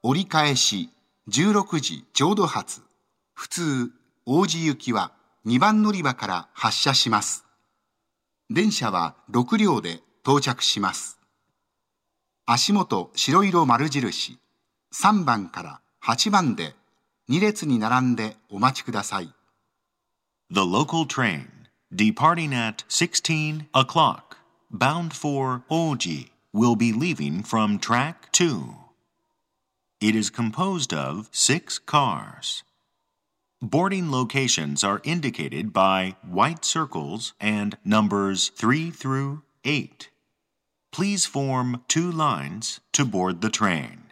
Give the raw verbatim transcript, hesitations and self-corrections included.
折り返しじゅうろくじちょうど発、普通、王子行きはにばん乗り場から発車します。電車はろくりょうで到着します。足元白色丸印、さんばんからはちばんでに列に並んでお待ちください。 The local train, departing at sixteen o'clock, bound for Oji, will be leaving from track two. It is composed of six cars. Boarding locations are indicated by white circles and numbers three through eight. Please form two lines to board the train.